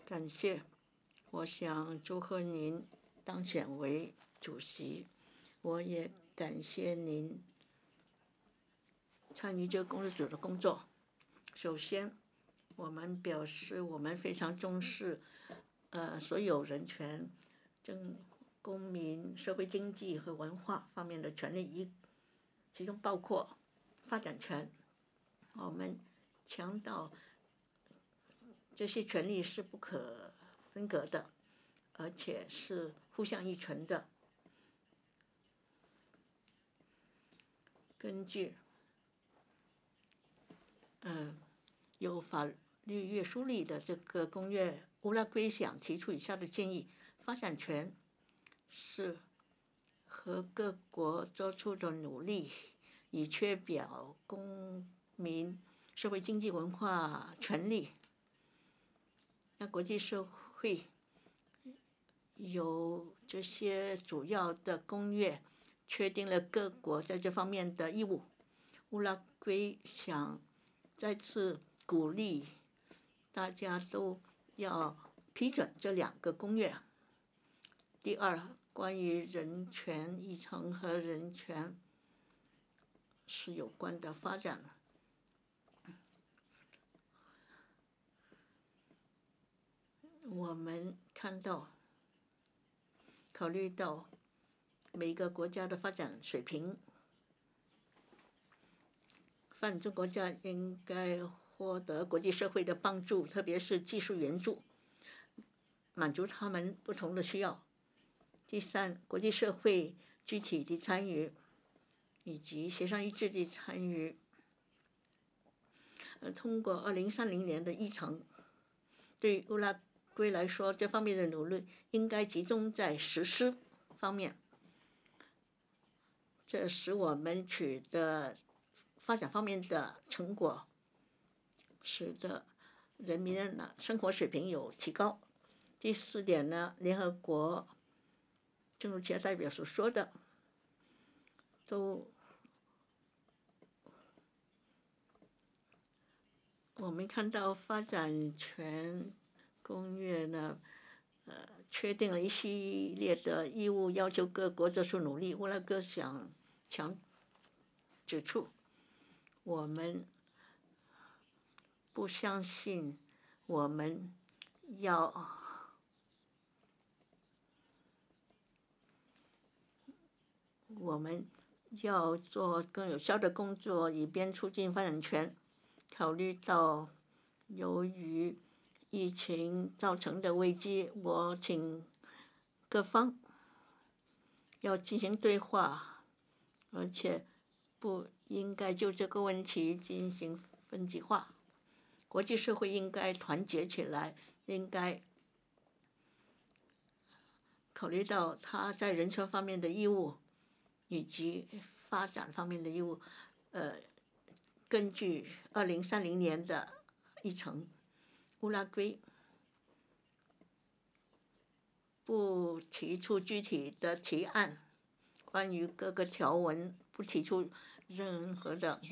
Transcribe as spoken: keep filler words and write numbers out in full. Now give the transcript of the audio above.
感谢，我想祝贺您当选为主席，我也感谢您参与这个公司组的工作。首先，我们表示我们非常重视呃所有人权、政、公民、社会经济和文化方面的权利，一其中包括发展权。我们强调这些权利是不可分割的，而且是互相依存的。根据呃有法律约束力的这个公约，乌拉圭想提出以下的建议：发展权是和各国做出的努力，以确保公民、社会、经济、文化权利。那国际社会有这些主要的公约，确定了各国在这方面的义务。乌拉圭想再次鼓励大家都要批准这两个公约。第二，关于人权议程和人权是有关的发展。我们看到，考虑到每个国家的发展水平，发展中国家应该获得国际社会的帮助，特别是技术援助，满足他们不同的需要。第三，国际社会具体的参与以及协商一致的参与，呃，通过二零三零年的议程，对于乌拉圭来说，这方面的努力应该集中在实施方面，这使我们取得发展方面的成果，使得人民的生活水平有提高。第四点呢，联合国正如其他代表所说的，都我们看到发展权公约呢，呃，确定了一系列的义务，要求各国做出努力。乌拉圭想强指出，我们不相信我们要我们要做更有效的工作，以便促进发展权。考虑到由于疫情造成的危机，我请各方要进行对话，而且不应该就这个问题进行分歧化。国际社会应该团结起来，应该考虑到他在人权方面的义务以及发展方面的义务。呃，根据二零三零年的议程，乌拉圭不提出具体的提案，关于各个条文不提出任何的